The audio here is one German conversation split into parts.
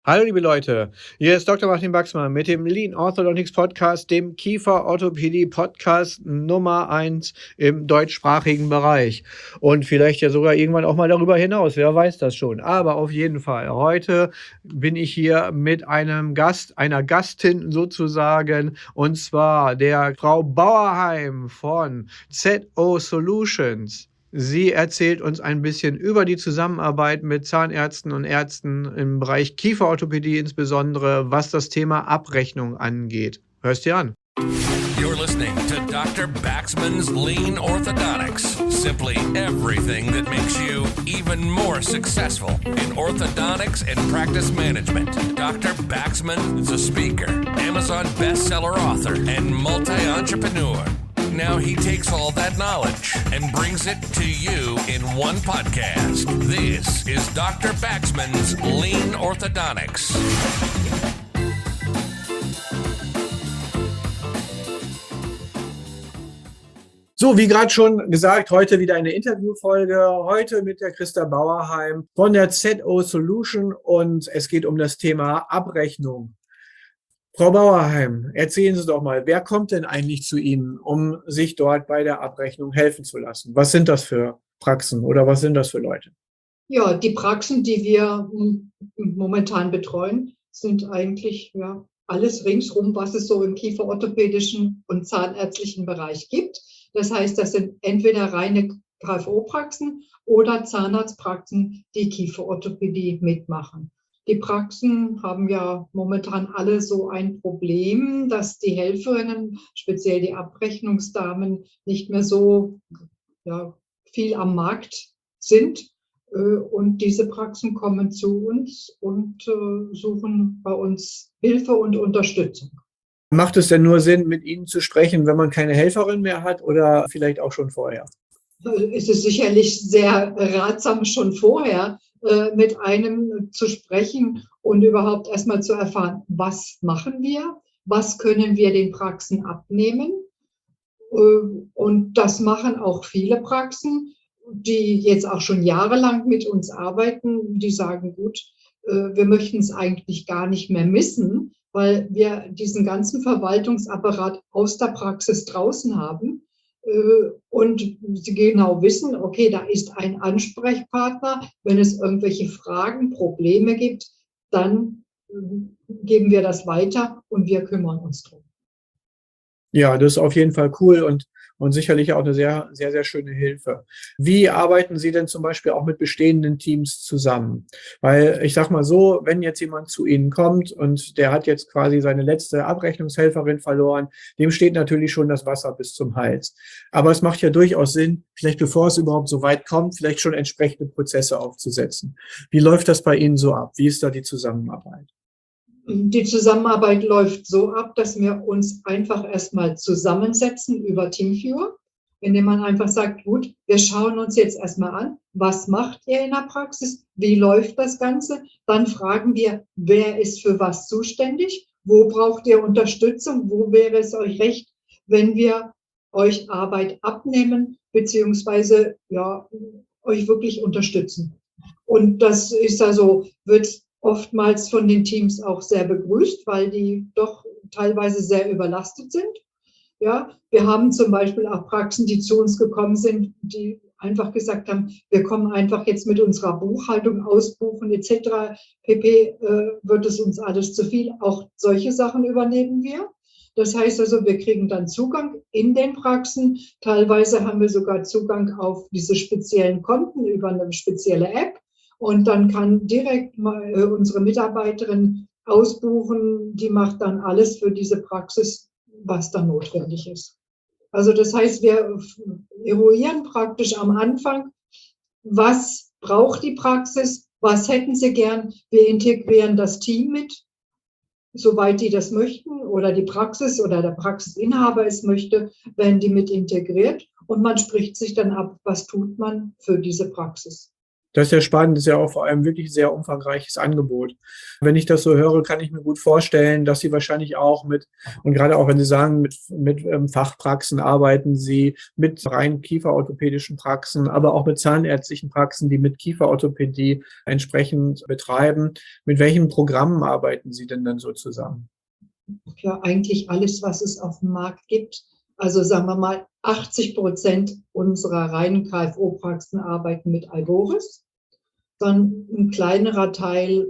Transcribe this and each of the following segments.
Hallo liebe Leute, hier ist Dr. Martin Baxmann mit dem Lean Orthodontics Podcast, dem Kieferorthopädie Podcast Nummer 1 im deutschsprachigen Bereich und vielleicht ja sogar irgendwann auch mal darüber hinaus, wer weiß das schon. Aber auf jeden Fall, heute bin ich hier mit einem Gast, einer Gastin sozusagen, und zwar der Frau Bauerheim von ZO Solutions. Sie erzählt uns ein bisschen über die Zusammenarbeit mit Zahnärzten und Ärzten im Bereich Kieferorthopädie, insbesondere was das Thema Abrechnung angeht. Hörst dir an. You're listening to Dr. Baxman's Lean Orthodontics. Simply everything that makes you even more successful in orthodontics and practice management. Dr. Baxman is a speaker, Amazon bestseller author, and multi-entrepreneur. Now he takes all that knowledge and brings it to you in one podcast. This is Dr. Baxman's Lean Orthodontics. So, wie gerade schon gesagt, heute wieder eine Interviewfolge. Heute mit der Christa Bauerheim von der ZO Solution und es geht um das Thema Abrechnung. Frau Bauerheim, erzählen Sie doch mal, wer kommt denn eigentlich zu Ihnen, um sich dort bei der Abrechnung helfen zu lassen? Was sind das für Praxen oder was sind das für Leute? Ja, die Praxen, die wir momentan betreuen, sind eigentlich alles ringsrum, was es so im kieferorthopädischen und zahnärztlichen Bereich gibt. Das heißt, das sind entweder reine KFO-Praxen oder Zahnarztpraxen, die Kieferorthopädie mitmachen. Die Praxen haben ja momentan alle so ein Problem, dass die Helferinnen, speziell die Abrechnungsdamen, nicht mehr so viel am Markt sind. Und diese Praxen kommen zu uns und suchen bei uns Hilfe und Unterstützung. Macht es denn nur Sinn, mit Ihnen zu sprechen, wenn man keine Helferin mehr hat oder vielleicht auch schon vorher? Es ist sicherlich sehr ratsam, schon vorher mit einem zu sprechen und überhaupt erstmal zu erfahren, was machen wir, was können wir den Praxen abnehmen. Und das machen auch viele Praxen, die jetzt auch schon jahrelang mit uns arbeiten, die sagen, gut, wir möchten es eigentlich gar nicht mehr missen, weil wir diesen ganzen Verwaltungsapparat aus der Praxis draußen haben. Und sie genau wissen, okay, da ist ein Ansprechpartner. Wenn es irgendwelche Fragen, Probleme gibt, dann geben wir das weiter und wir kümmern uns drum. Ja, das ist auf jeden Fall cool und sicherlich auch eine sehr, sehr, sehr schöne Hilfe. Wie arbeiten Sie denn zum Beispiel auch mit bestehenden Teams zusammen? Weil ich sage mal so, wenn jetzt jemand zu Ihnen kommt und der hat jetzt quasi seine letzte Abrechnungshelferin verloren, dem steht natürlich schon das Wasser bis zum Hals. Aber es macht ja durchaus Sinn, vielleicht bevor es überhaupt so weit kommt, vielleicht schon entsprechende Prozesse aufzusetzen. Wie läuft das bei Ihnen so ab? Wie ist da die Zusammenarbeit? Die Zusammenarbeit läuft so ab, dass wir uns einfach erstmal zusammensetzen über Teamviewer, indem man einfach sagt, gut, wir schauen uns jetzt erstmal an, was macht ihr in der Praxis, wie läuft das Ganze, dann fragen wir, wer ist für was zuständig, wo braucht ihr Unterstützung, wo wäre es euch recht, wenn wir euch Arbeit abnehmen, beziehungsweise euch wirklich unterstützen. Und das ist wird oftmals von den Teams auch sehr begrüßt, weil die doch teilweise sehr überlastet sind. Ja, wir haben zum Beispiel auch Praxen, die zu uns gekommen sind, die einfach gesagt haben, wir kommen einfach jetzt mit unserer Buchhaltung, Ausbuchen etc. pp. Wird es uns alles zu viel. Auch solche Sachen übernehmen wir. Das heißt also, wir kriegen dann Zugang in den Praxen. Teilweise haben wir sogar Zugang auf diese speziellen Konten über eine spezielle App. Und dann kann direkt mal unsere Mitarbeiterin ausbuchen, die macht dann alles für diese Praxis, was dann notwendig ist. Also das heißt, wir eruieren praktisch am Anfang, was braucht die Praxis, was hätten sie gern. Wir integrieren das Team mit, soweit die das möchten oder die Praxis oder der Praxisinhaber es möchte, werden die mit integriert und man spricht sich dann ab, was tut man für diese Praxis. Das ist ja spannend, das ist ja auch vor allem wirklich ein sehr umfangreiches Angebot. Wenn ich das so höre, kann ich mir gut vorstellen, dass Sie wahrscheinlich auch und gerade auch wenn Sie sagen, mit Fachpraxen arbeiten Sie, mit rein kieferorthopädischen Praxen, aber auch mit zahnärztlichen Praxen, die mit Kieferorthopädie entsprechend betreiben. Mit welchen Programmen arbeiten Sie denn dann so zusammen? Ja, eigentlich alles, was es auf dem Markt gibt. Also sagen wir mal, 80% unserer reinen KFO-Praxen arbeiten mit Algoris. Dann ein kleinerer Teil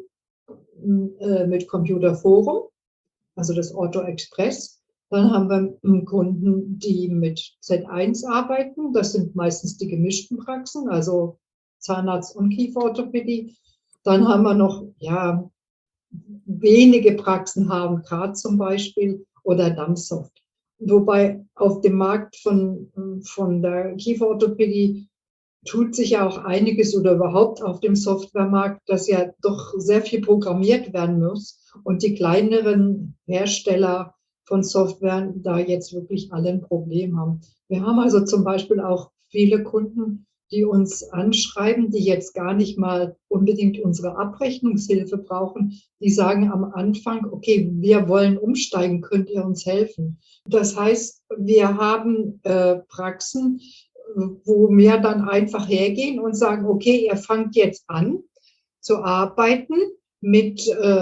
mit Computer Forum, also das Ortho Express. Dann haben wir Kunden, die mit Z1 arbeiten. Das sind meistens die gemischten Praxen, also Zahnarzt und Kieferorthopädie. Dann haben wir noch, ja, wenige Praxen HNK zum Beispiel oder Dumbsoft. Wobei auf dem Markt von der Kieferorthopädie tut sich ja auch einiges oder überhaupt auf dem Softwaremarkt, dass ja doch sehr viel programmiert werden muss und die kleineren Hersteller von Software da jetzt wirklich alle ein Problem haben. Wir haben also zum Beispiel auch viele Kunden, die uns anschreiben, die jetzt gar nicht mal unbedingt unsere Abrechnungshilfe brauchen. Die sagen am Anfang, okay, wir wollen umsteigen, könnt ihr uns helfen? Das heißt, wir haben Praxen, wo wir dann einfach hergehen und sagen, okay, ihr fangt jetzt an zu arbeiten mit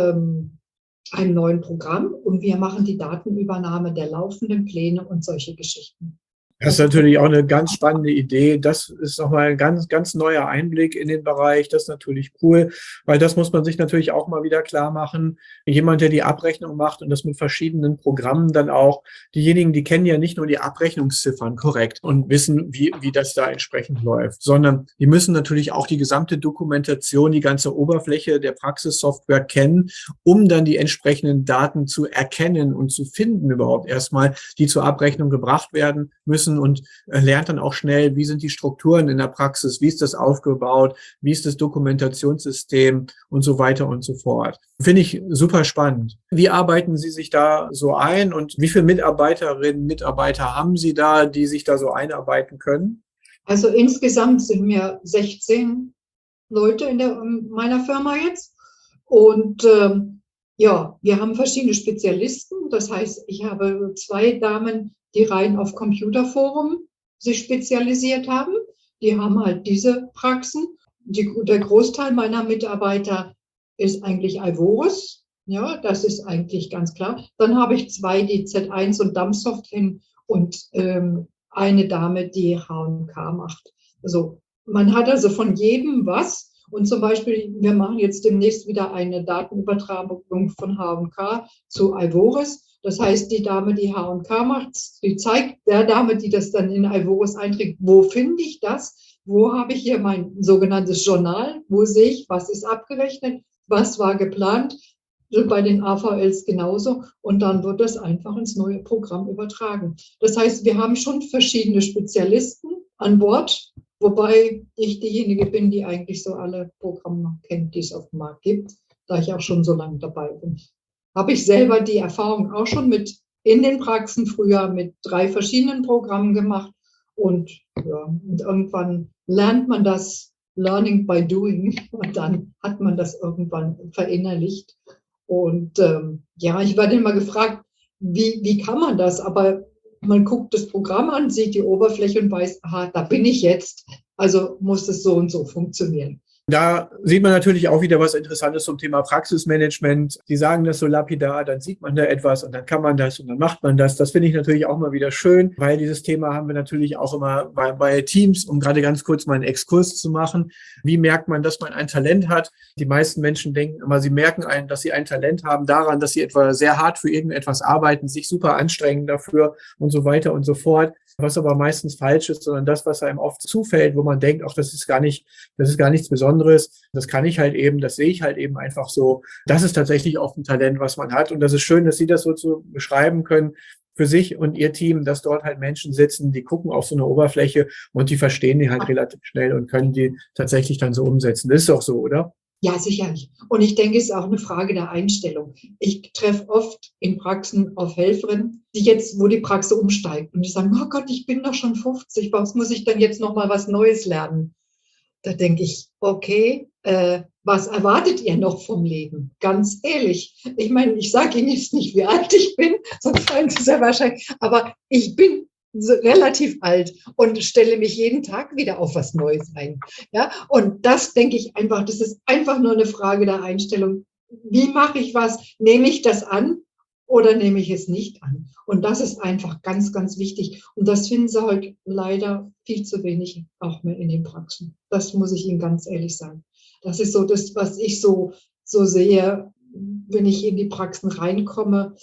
einem neuen Programm und wir machen die Datenübernahme der laufenden Pläne und solche Geschichten. Das ist natürlich auch eine ganz spannende Idee. Das ist nochmal ein ganz, ganz neuer Einblick in den Bereich. Das ist natürlich cool, weil das muss man sich natürlich auch mal wieder klar machen. Jemand, der die Abrechnung macht und das mit verschiedenen Programmen dann auch, diejenigen, die kennen ja nicht nur die Abrechnungsziffern korrekt und wissen, wie das da entsprechend läuft, sondern die müssen natürlich auch die gesamte Dokumentation, die ganze Oberfläche der Praxissoftware kennen, um dann die entsprechenden Daten zu erkennen und zu finden überhaupt erstmal, die zur Abrechnung gebracht werden müssen. Und lernt dann auch schnell, wie sind die Strukturen in der Praxis, wie ist das aufgebaut, wie ist das Dokumentationssystem und so weiter und so fort. Finde ich super spannend. Wie arbeiten Sie sich da so ein und wie viele Mitarbeiterinnen und Mitarbeiter haben Sie da, die sich da so einarbeiten können? Also insgesamt sind wir 16 Leute in meiner Firma jetzt und ja, wir haben verschiedene Spezialisten. Das heißt, ich habe 2 Damen, die rein auf Computerforum sich spezialisiert haben. Die haben halt diese Praxen. Der Großteil meiner Mitarbeiter ist eigentlich Alvoris. Ja, das ist eigentlich ganz klar. Dann habe ich 2, die Z1 und Dumbsoft hin und eine Dame, die HNK macht. Also man hat also von jedem was. Und zum Beispiel, wir machen jetzt demnächst wieder eine Datenübertragung von HNK zu Alvoris. Das heißt, die Dame, die HNK macht, die zeigt der Dame, die das dann in Alvoris einträgt, wo finde ich das? Wo habe ich hier mein sogenanntes Journal? Wo sehe ich, was ist abgerechnet? Was war geplant? Bei den AVLs genauso. Und dann wird das einfach ins neue Programm übertragen. Das heißt, wir haben schon verschiedene Spezialisten an Bord, wobei ich diejenige bin, die eigentlich so alle Programme kennt, die es auf dem Markt gibt, da ich auch schon so lange dabei bin. Habe ich selber die Erfahrung auch schon in den Praxen früher mit 3 verschiedenen Programmen gemacht. Und, ja, und irgendwann lernt man das Learning by Doing und dann hat man das irgendwann verinnerlicht. Und ja, ich werde immer gefragt, wie kann man das? Aber man guckt das Programm an, sieht die Oberfläche und weiß, aha, da bin ich jetzt. Also muss es so und so funktionieren. Da sieht man natürlich auch wieder was Interessantes zum Thema Praxismanagement. Sie sagen das so lapidar, dann sieht man da etwas und dann kann man das und dann macht man das. Das finde ich natürlich auch mal wieder schön, weil dieses Thema haben wir natürlich auch immer bei Teams, um gerade ganz kurz mal einen Exkurs zu machen. Wie merkt man, dass man ein Talent hat? Die meisten Menschen denken immer, sie merken dass sie ein Talent haben daran, dass sie etwa sehr hart für irgendetwas arbeiten, sich super anstrengen dafür und so weiter und so fort. Was aber meistens falsch ist, sondern das, was einem oft zufällt, wo man denkt, ach, das ist gar nichts Besonderes. Das kann ich halt eben, das sehe ich halt eben einfach so. Das ist tatsächlich oft ein Talent, was man hat. Und das ist schön, dass Sie das so zu beschreiben können für sich und Ihr Team, dass dort halt Menschen sitzen, die gucken auf so eine Oberfläche und die verstehen die halt relativ schnell und können die tatsächlich dann so umsetzen. Das ist doch so, oder? Ja, sicherlich. Und ich denke, es ist auch eine Frage der Einstellung. Ich treffe oft in Praxen auf Helferinnen, wo die Praxis umsteigt und die sagen, oh Gott, ich bin doch schon 50, was muss ich denn jetzt noch mal was Neues lernen? Da denke ich, okay, was erwartet ihr noch vom Leben? Ganz ehrlich. Ich meine, ich sage Ihnen jetzt nicht, wie alt ich bin, sonst fallen Sie sehr wahrscheinlich, aber ich bin so relativ alt und stelle mich jeden Tag wieder auf was Neues ein. Ja, und das denke ich einfach, das ist einfach nur eine Frage der Einstellung. Wie mache ich was? Nehme ich das an oder nehme ich es nicht an? Und das ist einfach ganz, ganz wichtig. Und das finden Sie heute leider viel zu wenig auch mehr in den Praxen. Das muss ich Ihnen ganz ehrlich sagen. Das ist so das, was ich so sehe, wenn ich in die Praxen reinkomme,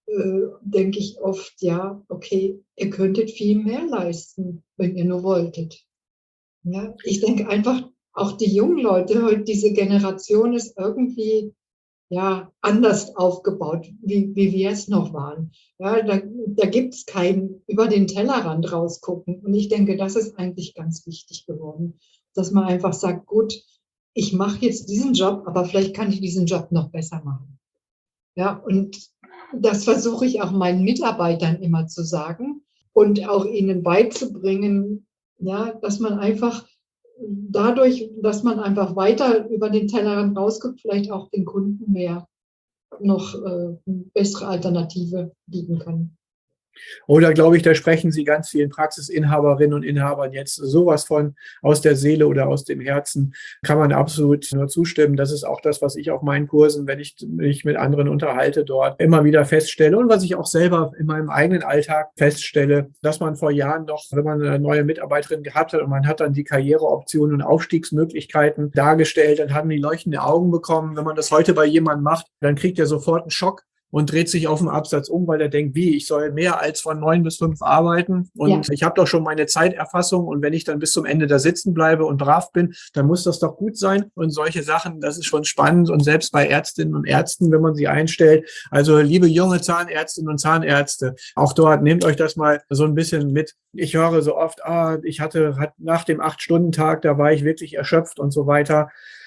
denke ich oft, ja, okay, ihr könntet viel mehr leisten, wenn ihr nur wolltet. Ja, ich denke einfach, auch die jungen Leute, heute diese Generation ist irgendwie ja, anders aufgebaut, wie wir es noch waren. Ja, da gibt es kein über den Tellerrand rausgucken. Und ich denke, das ist eigentlich ganz wichtig geworden, dass man einfach sagt, gut, ich mache jetzt diesen Job, aber vielleicht kann ich diesen Job noch besser machen. Ja, und das versuche ich auch meinen Mitarbeitern immer zu sagen und auch ihnen beizubringen, ja, dass man einfach dadurch, dass man einfach weiter über den Tellerrand rausguckt, vielleicht auch den Kunden mehr noch bessere Alternative bieten kann. Oder glaube ich, da sprechen Sie ganz vielen Praxisinhaberinnen und Inhabern jetzt sowas von aus der Seele oder aus dem Herzen. Kann man absolut nur zustimmen. Das ist auch das, was ich auf meinen Kursen, wenn ich mich mit anderen unterhalte, dort immer wieder feststelle und was ich auch selber in meinem eigenen Alltag feststelle, dass man vor Jahren noch, wenn man eine neue Mitarbeiterin gehabt hat und man hat dann die Karriereoptionen und Aufstiegsmöglichkeiten dargestellt, dann haben die leuchtende Augen bekommen. Wenn man das heute bei jemandem macht, dann kriegt er sofort einen Schock und dreht sich auf dem Absatz um, weil er denkt, wie, ich soll mehr als von 9 bis 5 arbeiten und ich habe doch schon meine Zeiterfassung und wenn ich dann bis zum Ende da sitzen bleibe und brav bin, dann muss das doch gut sein und solche Sachen, das ist schon spannend und selbst bei Ärztinnen und Ärzten, wenn man sie einstellt, also liebe junge Zahnärztinnen und Zahnärzte, auch dort nehmt euch das mal so ein bisschen mit. Ich höre so oft, ich hatte nach dem 8-Stunden-Tag, da war ich wirklich erschöpft und so weiter.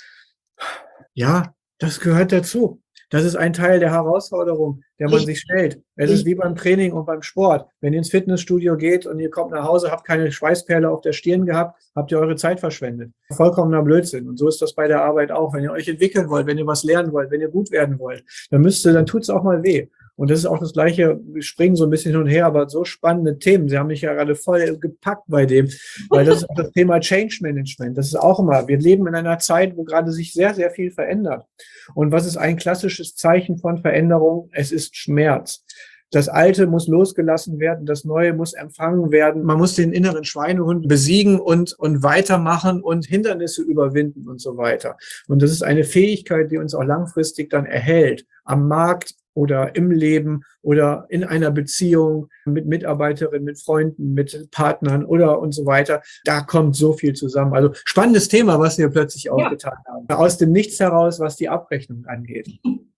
Ja, das gehört dazu. Das ist ein Teil der Herausforderung, der man sich stellt. Es ist wie beim Training und beim Sport. Wenn ihr ins Fitnessstudio geht und ihr kommt nach Hause, habt keine Schweißperle auf der Stirn gehabt, habt ihr eure Zeit verschwendet. Vollkommener Blödsinn. Und so ist das bei der Arbeit auch. Wenn ihr euch entwickeln wollt, wenn ihr was lernen wollt, wenn ihr gut werden wollt, dann tut's auch mal weh. Und das ist auch das Gleiche, wir springen so ein bisschen hin und her, aber so spannende Themen. Sie haben mich ja gerade voll gepackt bei dem, weil das ist auch das Thema Change Management. Das ist auch immer, wir leben in einer Zeit, wo gerade sich sehr, sehr viel verändert. Und was ist ein klassisches Zeichen von Veränderung? Es ist Schmerz. Das Alte muss losgelassen werden, das Neue muss empfangen werden. Man muss den inneren Schweinehund besiegen und weitermachen und Hindernisse überwinden und so weiter. Und das ist eine Fähigkeit, die uns auch langfristig dann erhält, am Markt oder im Leben oder in einer Beziehung mit Mitarbeiterinnen, mit Freunden, mit Partnern oder und so weiter. Da kommt so viel zusammen. Also spannendes Thema, was wir plötzlich aufgetan haben. Aus dem Nichts heraus, was die Abrechnung angeht.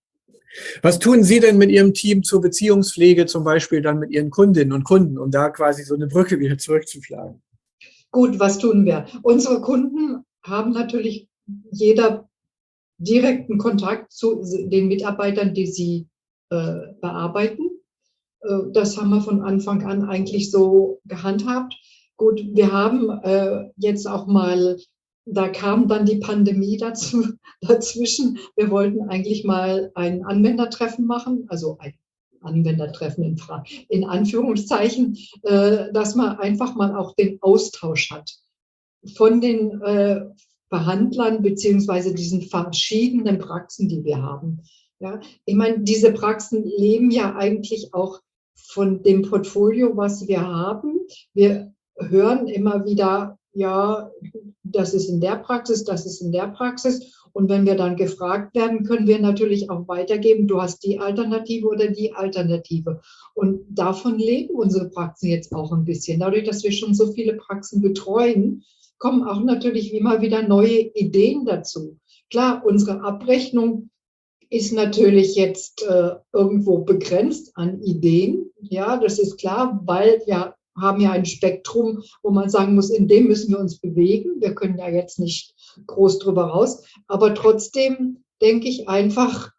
Was tun Sie denn mit Ihrem Team zur Beziehungspflege, zum Beispiel dann mit Ihren Kundinnen und Kunden, um da quasi so eine Brücke wieder zurückzuschlagen? Gut, was tun wir? Unsere Kunden haben natürlich jeder direkten Kontakt zu den Mitarbeitern, die sie bearbeiten. Das haben wir von Anfang an eigentlich so gehandhabt. Gut, wir haben jetzt auch mal, da kam dann die Pandemie dazwischen. Wir wollten eigentlich mal ein Anwendertreffen machen, also ein Anwendertreffen in Anführungszeichen, dass man einfach mal auch den Austausch hat von den Behandlern beziehungsweise diesen verschiedenen Praxen, die wir haben. Ja, ich meine, diese Praxen leben ja eigentlich auch von dem Portfolio, was wir haben. Wir hören immer wieder, ja, das ist in der Praxis, das ist in der Praxis. Und wenn wir dann gefragt werden, können wir natürlich auch weitergeben, du hast die Alternative oder die Alternative. Und davon leben unsere Praxen jetzt auch ein bisschen. Dadurch, dass wir schon so viele Praxen betreuen, kommen auch natürlich immer wieder neue Ideen dazu. Klar, unsere Abrechnung ist natürlich jetzt irgendwo begrenzt an Ideen. Ja, das ist klar, weil wir haben ja ein Spektrum, wo man sagen muss, in dem müssen wir uns bewegen. Wir können ja jetzt nicht groß drüber raus. Aber trotzdem denke ich einfach,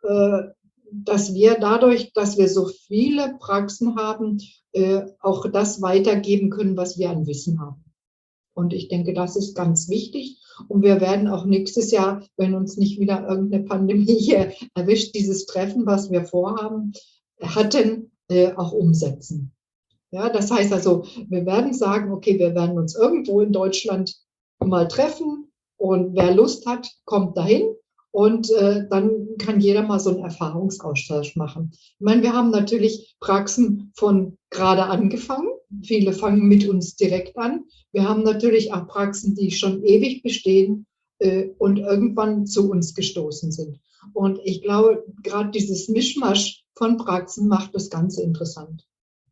dass wir dadurch, dass wir so viele Praxen haben, auch das weitergeben können, was wir an Wissen haben. Und ich denke, das ist ganz wichtig. Und wir werden auch nächstes Jahr, wenn uns nicht wieder irgendeine Pandemie hier erwischt, dieses Treffen, was wir hatten, auch umsetzen. Ja, das heißt also, wir werden sagen, okay, wir werden uns irgendwo in Deutschland mal treffen und wer Lust hat, kommt dahin und dann kann jeder mal so einen Erfahrungsaustausch machen. Ich meine, wir haben natürlich Praxen von gerade angefangen. Viele fangen mit uns direkt an. Wir haben natürlich auch Praxen, die schon ewig bestehen und irgendwann zu uns gestoßen sind. Und ich glaube, gerade dieses Mischmasch von Praxen macht das Ganze interessant.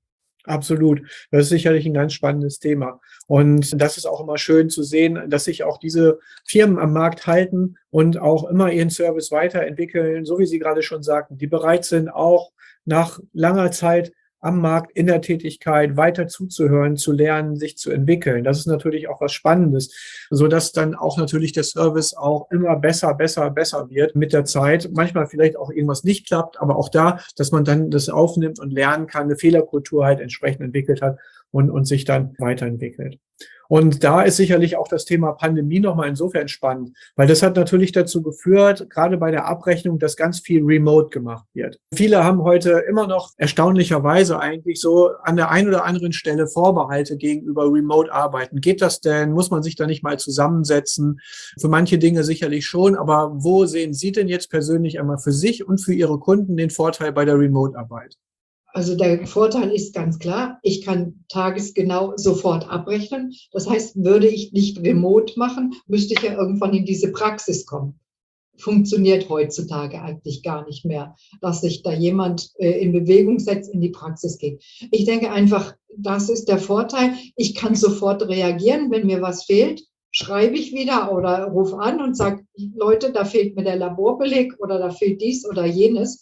Absolut. Das ist sicherlich ein ganz spannendes Thema. Und das ist auch immer schön zu sehen, dass sich auch diese Firmen am Markt halten und auch immer ihren Service weiterentwickeln, so wie Sie gerade schon sagten, die bereit sind, auch nach langer Zeit am Markt in der Tätigkeit weiter zuzuhören, zu lernen, sich zu entwickeln. Das ist natürlich auch was Spannendes, so dass dann auch natürlich der Service auch immer besser wird mit der Zeit. Manchmal vielleicht auch irgendwas nicht klappt, aber auch da, dass man dann das aufnimmt und lernen kann, eine Fehlerkultur halt entsprechend entwickelt hat und sich dann weiterentwickelt. Und da ist sicherlich auch das Thema Pandemie nochmal insofern spannend, weil das hat natürlich dazu geführt, gerade bei der Abrechnung, dass ganz viel remote gemacht wird. Viele haben heute immer noch erstaunlicherweise eigentlich so an der einen oder anderen Stelle Vorbehalte gegenüber Remote-Arbeiten. Geht das denn? Muss man sich da nicht mal zusammensetzen? Für manche Dinge sicherlich schon, aber wo sehen Sie denn jetzt persönlich einmal für sich und für Ihre Kunden den Vorteil bei der Remote-Arbeit? Also der Vorteil ist ganz klar, ich kann tagesgenau sofort abrechnen. Das heißt, würde ich nicht remote machen, müsste ich ja irgendwann in diese Praxis kommen. Funktioniert heutzutage eigentlich gar nicht mehr, dass sich da jemand in Bewegung setzt, in die Praxis geht. Ich denke einfach, das ist der Vorteil. Ich kann sofort reagieren, wenn mir was fehlt, schreibe ich wieder oder rufe an und sage, Leute, da fehlt mir der Laborbeleg oder da fehlt dies oder jenes.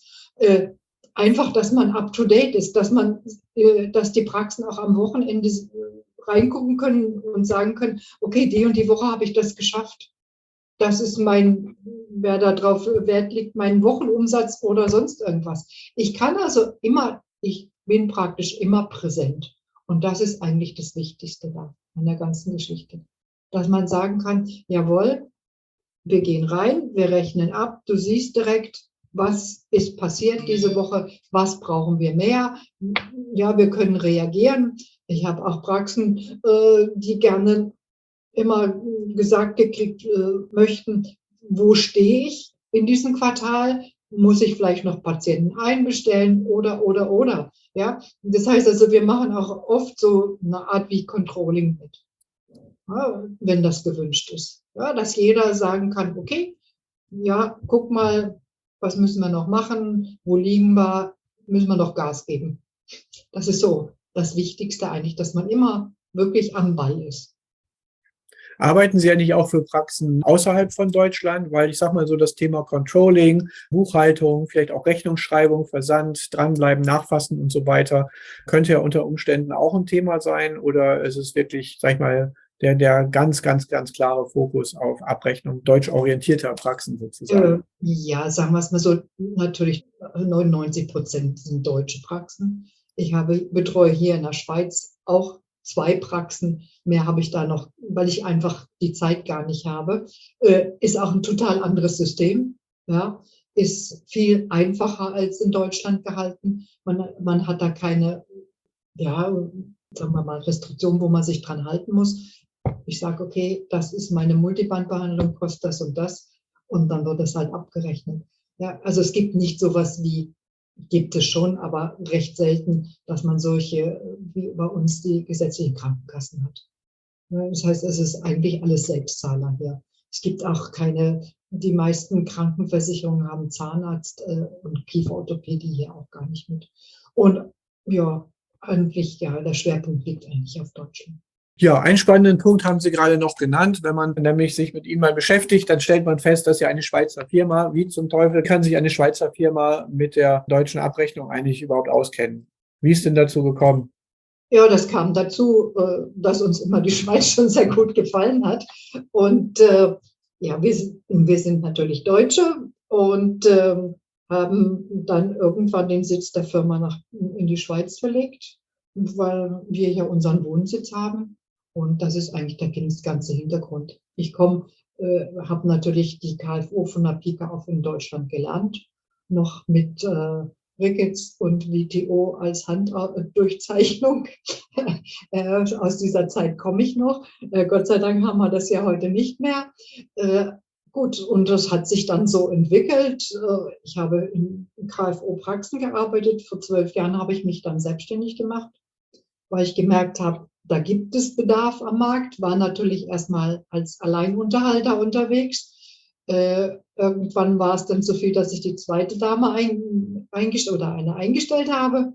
Einfach, dass man up to date ist, dass die Praxen auch am Wochenende reingucken können und sagen können, okay, die und die Woche habe ich das geschafft. Das ist wer da drauf Wert legt, mein Wochenumsatz oder sonst irgendwas. Ich bin praktisch immer präsent. Und das ist eigentlich das Wichtigste da an der ganzen Geschichte. Dass man sagen kann, jawohl, wir gehen rein, wir rechnen ab, du siehst direkt, was ist passiert diese Woche, was brauchen wir mehr. Ja, wir können reagieren. Ich habe auch Praxen, die gerne immer gesagt gekriegt möchten, wo stehe ich in diesem Quartal? Muss ich vielleicht noch Patienten einbestellen oder. Ja, das heißt also, wir machen auch oft so eine Art wie Controlling mit, ja, wenn das gewünscht ist. Ja, dass jeder sagen kann, okay, ja, guck mal, was müssen wir noch machen? Wo liegen wir? Müssen wir noch Gas geben? Das ist so das Wichtigste eigentlich, dass man immer wirklich am Ball ist. Arbeiten Sie eigentlich auch für Praxen außerhalb von Deutschland? Weil ich sage mal so, das Thema Controlling, Buchhaltung, vielleicht auch Rechnungsschreibung, Versand, dranbleiben, nachfassen und so weiter, könnte ja unter Umständen auch ein Thema sein. Oder ist es wirklich, sag ich mal, der ganz klare Fokus auf Abrechnung deutschorientierter Praxen sozusagen? Ja, sagen wir es mal so, natürlich 99% sind deutsche Praxen. Ich betreue hier in der Schweiz auch 2 Praxen. Mehr habe ich da noch, weil ich einfach die Zeit gar nicht habe. Ist auch ein total anderes System. Ja, ist viel einfacher als in Deutschland gehalten. Man hat da keine, ja, sagen wir mal, Restriktionen, wo man sich dran halten muss. Ich sage, okay, das ist meine Multibandbehandlung, kostet das und das. Und dann wird das halt abgerechnet. Ja, also es gibt nicht sowas wie, gibt es schon, aber recht selten, dass man solche, wie bei uns die gesetzlichen Krankenkassen hat. Ja, das heißt, es ist eigentlich alles Selbstzahler hier. Es gibt auch die meisten Krankenversicherungen haben Zahnarzt und Kieferorthopädie hier auch gar nicht mit. Und ja, eigentlich, ja, der Schwerpunkt liegt eigentlich auf Deutschland. Ja, einen spannenden Punkt haben Sie gerade noch genannt. Wenn man nämlich sich mit Ihnen mal beschäftigt, dann stellt man fest, dass ja eine Schweizer Firma, wie zum Teufel kann sich eine Schweizer Firma mit der deutschen Abrechnung eigentlich überhaupt auskennen? Wie ist denn dazu gekommen? Ja, das kam dazu, dass uns immer die Schweiz schon sehr gut gefallen hat. Und ja, wir sind natürlich Deutsche und haben dann irgendwann den Sitz der Firma in die Schweiz verlegt, weil wir hier unseren Wohnsitz haben. Und das ist eigentlich der ganze Hintergrund. Ich habe natürlich die KFO von der Pike auf in Deutschland gelernt, noch mit Ricketts und WTO als Handdurchzeichnung. Aus dieser Zeit komme ich noch. Gott sei Dank haben wir das ja heute nicht mehr. Gut, und das hat sich dann so entwickelt. Ich habe in KFO-Praxen gearbeitet. Vor 12 Jahren habe ich mich dann selbstständig gemacht, weil ich gemerkt habe, da gibt es Bedarf am Markt. War natürlich erstmal als Alleinunterhalter unterwegs. Irgendwann war es dann so viel, dass ich die zweite Dame eingestellt habe.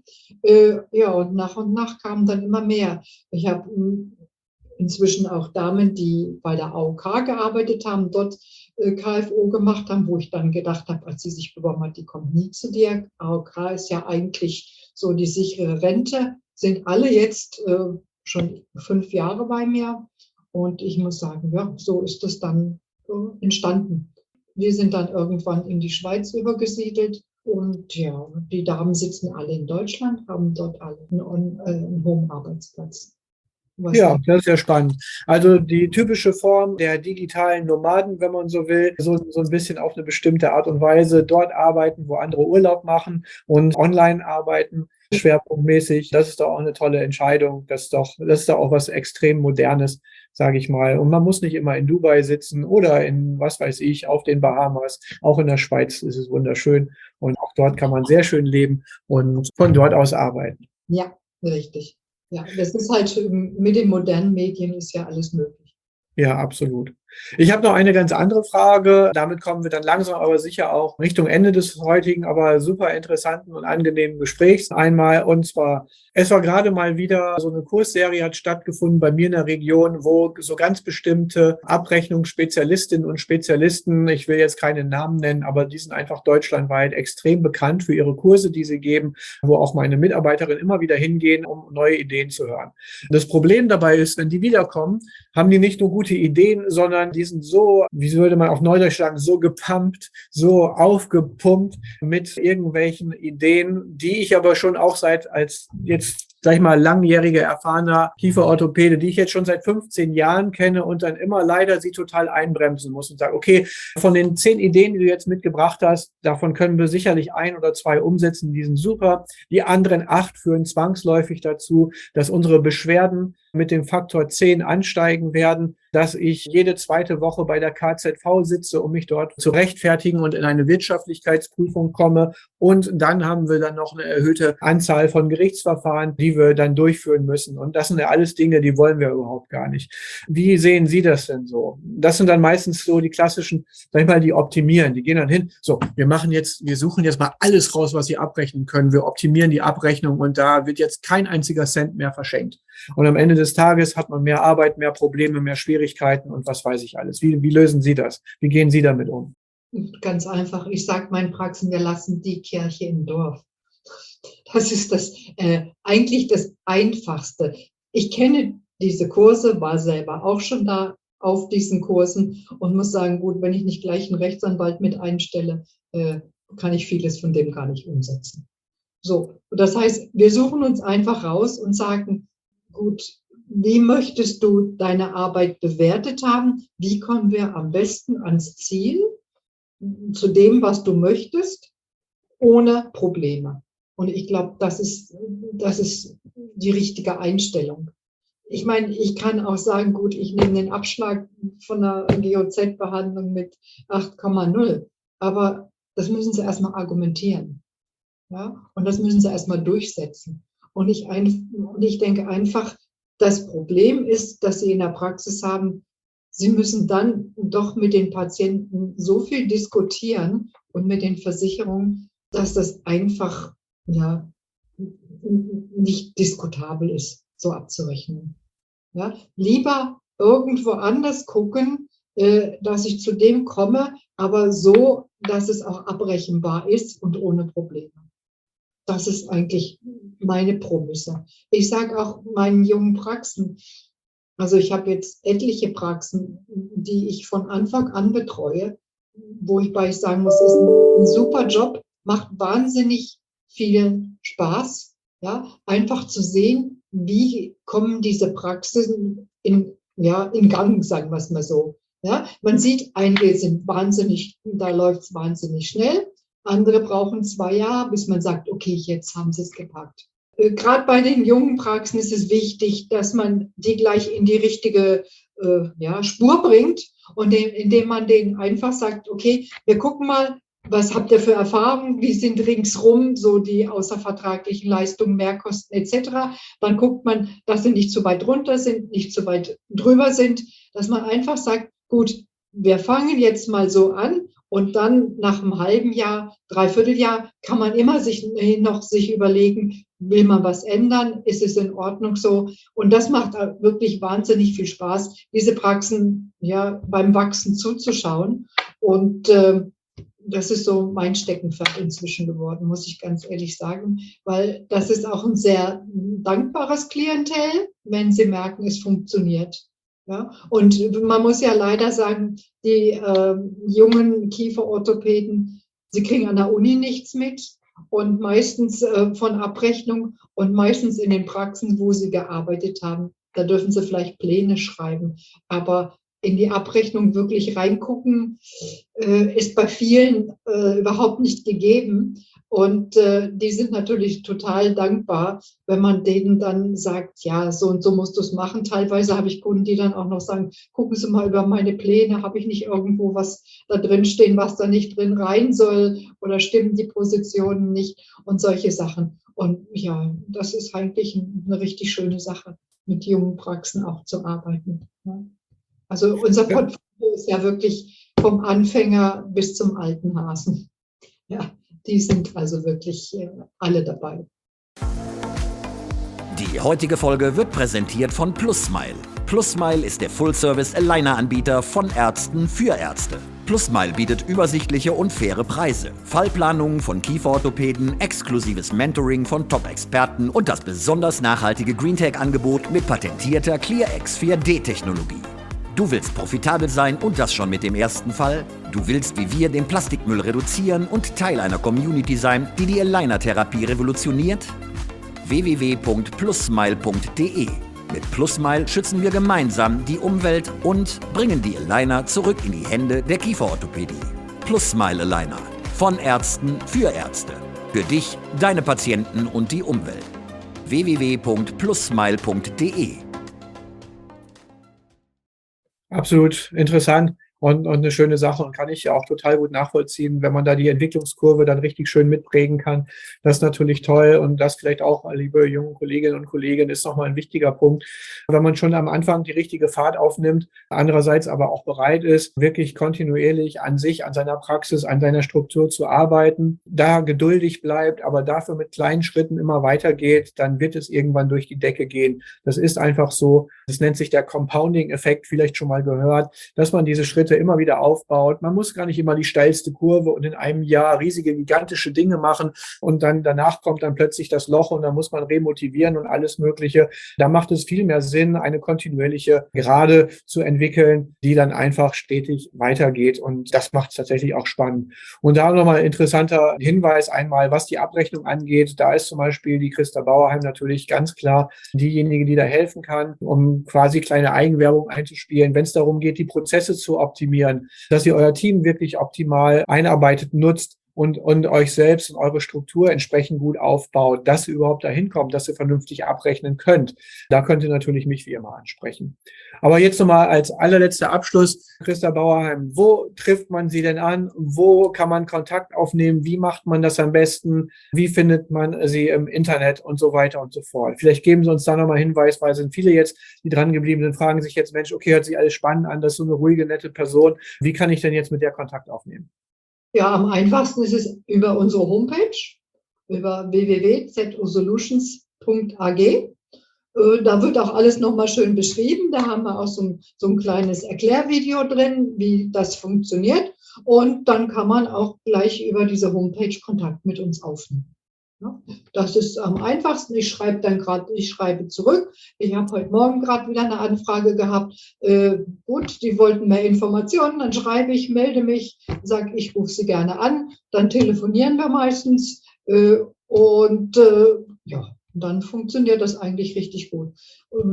Ja, und nach kamen dann immer mehr. Ich habe inzwischen auch Damen, die bei der AOK gearbeitet haben, dort KFO gemacht haben, wo ich dann gedacht habe, als sie sich beworben hat, die kommt nie zu dir. AOK ist ja eigentlich so die sichere Rente, sind alle jetzt schon 5 Jahre bei mir. Und ich muss sagen, ja, so ist es dann entstanden. Wir sind dann irgendwann in die Schweiz übergesiedelt und ja, die Damen sitzen alle in Deutschland, haben dort alle einen hohen Arbeitsplatz. Ja, das ist ja spannend. Also die typische Form der digitalen Nomaden, wenn man so will, so ein bisschen auf eine bestimmte Art und Weise dort arbeiten, wo andere Urlaub machen und online arbeiten, schwerpunktmäßig. Das ist doch auch eine tolle Entscheidung. Das ist doch auch was extrem Modernes, sage ich mal. Und man muss nicht immer in Dubai sitzen oder in, was weiß ich, auf den Bahamas. Auch in der Schweiz ist es wunderschön. Und auch dort kann man sehr schön leben und von dort aus arbeiten. Ja, richtig. Ja, das ist halt mit den modernen Medien ist ja alles möglich. Ja, absolut. Ich habe noch eine ganz andere Frage. Damit kommen wir dann langsam aber sicher auch Richtung Ende des heutigen, aber super interessanten und angenehmen Gesprächs einmal. Und zwar, es war gerade mal wieder so eine Kursserie hat stattgefunden bei mir in der Region, wo so ganz bestimmte Abrechnungsspezialistinnen und Spezialisten, ich will jetzt keine Namen nennen, aber die sind einfach deutschlandweit extrem bekannt für ihre Kurse, die sie geben, wo auch meine Mitarbeiterinnen immer wieder hingehen, um neue Ideen zu hören. Das Problem dabei ist, wenn die wiederkommen, haben die nicht nur gute Ideen, sondern die sind so, wie würde man auf Neudeutsch sagen, so gepumpt, so aufgepumpt mit irgendwelchen Ideen, die ich aber schon auch als jetzt, sag ich mal, langjähriger, erfahrener Kieferorthopäde, die ich jetzt schon seit 15 Jahren kenne und dann immer leider sie total einbremsen muss und sage, okay, von den 10 Ideen, die du jetzt mitgebracht hast, davon können wir sicherlich 1 oder 2 umsetzen, die sind super. Die anderen 8 führen zwangsläufig dazu, dass unsere Beschwerden mit dem Faktor 10 ansteigen werden, dass ich jede zweite Woche bei der KZV sitze, um mich dort zu rechtfertigen und in eine Wirtschaftlichkeitsprüfung komme. Und dann haben wir dann noch eine erhöhte Anzahl von Gerichtsverfahren, die wir dann durchführen müssen. Und das sind ja alles Dinge, die wollen wir überhaupt gar nicht. Wie sehen Sie das denn so? Das sind dann meistens so die klassischen, sag ich mal, die optimieren. Die gehen dann hin, so, wir suchen jetzt mal alles raus, was Sie abrechnen können. Wir optimieren die Abrechnung und da wird jetzt kein einziger Cent mehr verschenkt. Und am Ende des Tages hat man mehr Arbeit, mehr Probleme, mehr Schwierigkeiten und was weiß ich alles. Wie lösen Sie das? Wie gehen Sie damit um? Ganz einfach. Ich sage meinen Praxen, wir lassen die Kirche im Dorf. Das ist eigentlich das Einfachste. Ich kenne diese Kurse, war selber auch schon da auf diesen Kursen und muss sagen, gut, wenn ich nicht gleich einen Rechtsanwalt mit einstelle, kann ich vieles von dem gar nicht umsetzen. So, das heißt, wir suchen uns einfach raus und sagen, gut, wie möchtest du deine Arbeit bewertet haben? Wie kommen wir am besten ans Ziel, zu dem, was du möchtest, ohne Probleme? Und ich glaube, das ist die richtige Einstellung. Ich meine, ich kann auch sagen, gut, ich nehme den Abschlag von der GOZ-Behandlung mit 8,0. Aber das müssen sie erstmal argumentieren. Ja? Und das müssen sie erstmal durchsetzen. Und ich denke einfach, das Problem ist, dass sie in der Praxis haben, sie müssen dann doch mit den Patienten so viel diskutieren und mit den Versicherungen, dass das einfach nicht diskutabel ist, so abzurechnen. Ja? Lieber irgendwo anders gucken, dass ich zu dem komme, aber so, dass es auch abrechenbar ist und ohne Probleme. Das ist eigentlich meine Prämisse. Ich sage auch meinen jungen Praxen, also ich habe jetzt etliche Praxen, die ich von Anfang an betreue, wo ich sagen muss, es ist ein super Job, macht wahnsinnig viel Spaß, ja, einfach zu sehen, wie kommen diese Praxen in Gang, sagen wir es mal so. Ja, man sieht, einige da läuft es wahnsinnig schnell. Andere brauchen 2 Jahre, bis man sagt, okay, jetzt haben sie es gepackt. Gerade bei den jungen Praxen ist es wichtig, dass man die gleich in die richtige Spur bringt und indem man denen einfach sagt, okay, wir gucken mal, was habt ihr für Erfahrungen, wie sind ringsrum so die außervertraglichen Leistungen, Mehrkosten etc. Dann guckt man, dass sie nicht zu weit runter sind, nicht zu weit drüber sind, dass man einfach sagt, gut, wir fangen jetzt mal so an und dann nach einem halben Jahr, Dreivierteljahr kann man immer sich überlegen, will man was ändern, ist es in Ordnung so? Und das macht wirklich wahnsinnig viel Spaß, diese Praxen beim Wachsen zuzuschauen. Und das ist so mein Steckenpferd inzwischen geworden, muss ich ganz ehrlich sagen, weil das ist auch ein sehr dankbares Klientel, wenn sie merken, es funktioniert. Ja? Und man muss ja leider sagen, die jungen Kieferorthopäden, sie kriegen an der Uni nichts mit und meistens von Abrechnung und meistens in den Praxen, wo sie gearbeitet haben, da dürfen sie vielleicht Pläne schreiben, aber in die Abrechnung wirklich reingucken, ist bei vielen überhaupt nicht gegeben. Und die sind natürlich total dankbar, wenn man denen dann sagt, ja, so und so musst du es machen. Teilweise habe ich Kunden, die dann auch noch sagen, gucken Sie mal über meine Pläne, habe ich nicht irgendwo was da drin stehen, was da nicht drin rein soll oder stimmen die Positionen nicht und solche Sachen. Und ja, das ist eigentlich eine richtig schöne Sache, mit jungen Praxen auch zu arbeiten. Ja. Also unser Portfolio ist ja wirklich vom Anfänger bis zum alten Hasen. Ja, die sind also wirklich alle dabei. Die heutige Folge wird präsentiert von PlusSmile. PlusSmile ist der Full-Service-Aligner-Anbieter von Ärzten für Ärzte. PlusSmile bietet übersichtliche und faire Preise, Fallplanungen von Kieferorthopäden, exklusives Mentoring von Top-Experten und das besonders nachhaltige GreenTech-Angebot mit patentierter ClearX 4D-Technologie. Du willst profitabel sein und das schon mit dem ersten Fall? Du willst wie wir den Plastikmüll reduzieren und Teil einer Community sein, die die Aligner-Therapie revolutioniert? www.plussmile.de. Mit PlusSmile schützen wir gemeinsam die Umwelt und bringen die Aligner zurück in die Hände der Kieferorthopädie. PlusSmile Aligner. Von Ärzten für Ärzte. Für dich, deine Patienten und die Umwelt. www.plussmile.de. Absolut interessant und eine schöne Sache und kann ich ja auch total gut nachvollziehen, wenn man da die Entwicklungskurve dann richtig schön mitprägen kann. Das ist natürlich toll und das vielleicht auch, liebe junge Kolleginnen und Kollegen, ist nochmal ein wichtiger Punkt, wenn man schon am Anfang die richtige Fahrt aufnimmt, andererseits aber auch bereit ist, wirklich kontinuierlich an sich, an seiner Praxis, an seiner Struktur zu arbeiten, da geduldig bleibt, aber dafür mit kleinen Schritten immer weitergeht, dann wird es irgendwann durch die Decke gehen. Das ist einfach so. Das nennt sich der Compounding-Effekt, vielleicht schon mal gehört, dass man diese Schritte immer wieder aufbaut. Man muss gar nicht immer die steilste Kurve und in einem Jahr riesige, gigantische Dinge machen und dann danach kommt dann plötzlich das Loch und dann muss man remotivieren und alles Mögliche. Da macht es viel mehr Sinn, eine kontinuierliche Gerade zu entwickeln, die dann einfach stetig weitergeht und das macht es tatsächlich auch spannend. Und da nochmal ein interessanter Hinweis einmal, was die Abrechnung angeht. Da ist zum Beispiel die Christa Bauerheim natürlich ganz klar diejenige, die da helfen kann, um quasi kleine Eigenwerbung einzuspielen, wenn es darum geht, die Prozesse zu optimieren, dass ihr euer Team wirklich optimal einarbeitet, nutzt und euch selbst und eure Struktur entsprechend gut aufbaut, dass ihr überhaupt dahin kommt, dass ihr vernünftig abrechnen könnt. Da könnt ihr natürlich mich wie immer ansprechen. Aber jetzt nochmal als allerletzter Abschluss, Christa Bauerheim, wo trifft man Sie denn an? Wo kann man Kontakt aufnehmen? Wie macht man das am besten? Wie findet man Sie im Internet und so weiter und so fort? Vielleicht geben Sie uns da nochmal Hinweis, weil sind viele jetzt, die dran geblieben sind, fragen sich jetzt, Mensch, okay, hört sich alles spannend an, das ist so eine ruhige, nette Person. Wie kann ich denn jetzt mit der Kontakt aufnehmen? Ja, am einfachsten ist es über unsere Homepage, über www.zosolutions.ag. Da wird auch alles nochmal schön beschrieben. Da haben wir auch so ein kleines Erklärvideo drin, wie das funktioniert. Und dann kann man auch gleich über diese Homepage Kontakt mit uns aufnehmen. Ja, das ist am einfachsten. Ich schreibe zurück. Ich habe heute Morgen gerade wieder eine Anfrage gehabt. Gut, die wollten mehr Informationen. Dann schreibe ich, melde mich, sage, ich rufe Sie gerne an. Dann telefonieren wir meistens. Ja, dann funktioniert das eigentlich richtig gut.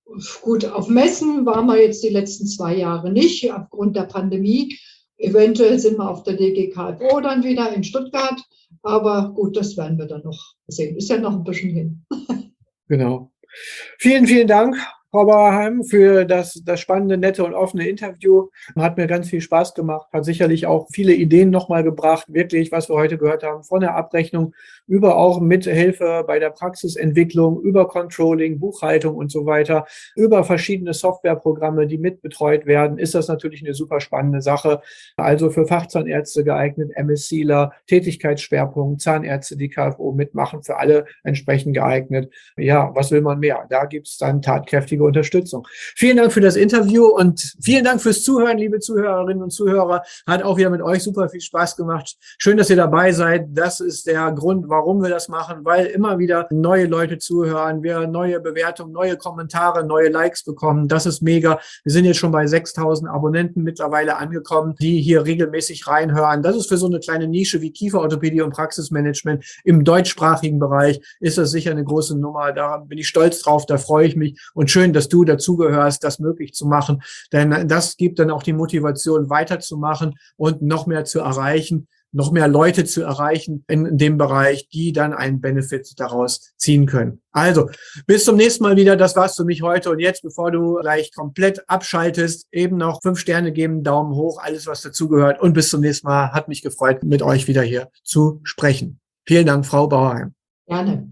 Gut, auf Messen waren wir jetzt die letzten 2 Jahre nicht, aufgrund der Pandemie. Eventuell sind wir auf der DGKFO dann wieder in Stuttgart. Aber gut, das werden wir dann noch sehen. Ist ja noch ein bisschen hin. Genau. Vielen, vielen Dank, Frau Bauerheim, für das spannende, nette und offene Interview. Hat mir ganz viel Spaß gemacht, hat sicherlich auch viele Ideen nochmal gebracht, wirklich, was wir heute gehört haben, von der Abrechnung über auch Mithilfe bei der Praxisentwicklung, über Controlling, Buchhaltung und so weiter, über verschiedene Softwareprogramme, die mitbetreut werden, ist das natürlich eine super spannende Sache. Also für Fachzahnärzte geeignet, MSCler, Tätigkeitsschwerpunkt, Zahnärzte, die KFO mitmachen, für alle entsprechend geeignet. Ja, was will man mehr? Da gibt es dann tatkräftige Unterstützung. Vielen Dank für das Interview und vielen Dank fürs Zuhören, liebe Zuhörerinnen und Zuhörer. Hat auch wieder mit euch super viel Spaß gemacht. Schön, dass ihr dabei seid. Das ist der Grund, warum wir das machen, weil immer wieder neue Leute zuhören, wir neue Bewertungen, neue Kommentare, neue Likes bekommen. Das ist mega. Wir sind jetzt schon bei 6.000 Abonnenten mittlerweile angekommen, die hier regelmäßig reinhören. Das ist für so eine kleine Nische wie Kieferorthopädie und Praxismanagement im deutschsprachigen Bereich ist das sicher eine große Nummer. Da bin ich stolz drauf, da freue ich mich und schön, dass du dazugehörst, das möglich zu machen, denn das gibt dann auch die Motivation weiterzumachen und noch mehr zu erreichen, noch mehr Leute zu erreichen in dem Bereich, die dann einen Benefit daraus ziehen können. Also, bis zum nächsten Mal wieder. Das war's für mich heute. Und jetzt, bevor du gleich komplett abschaltest, eben noch 5 Sterne geben, Daumen hoch, alles, was dazugehört. Und bis zum nächsten Mal. Hat mich gefreut, mit euch wieder hier zu sprechen. Vielen Dank, Frau Bauerheim. Gerne.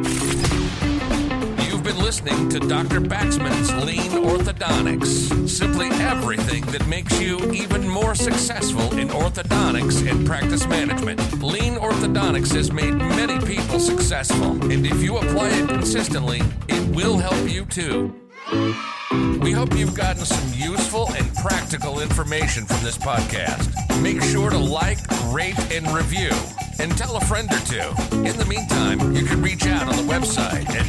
You've been listening to Dr. Baxman's Lean Orthodontics. Simply everything that makes you even more successful in orthodontics and practice management. Lean Orthodontics has made many people successful, and if you apply it consistently, it will help you too. We hope you've gotten some useful and practical information from this podcast. Make sure to like, rate, and review, and tell a friend or two. In the meantime, you can reach out on the website at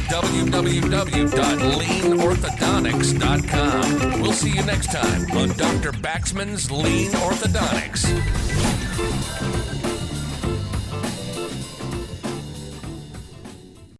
www.leanorthodontics.com. We'll see you next time on Dr. Baxman's Lean Orthodontics.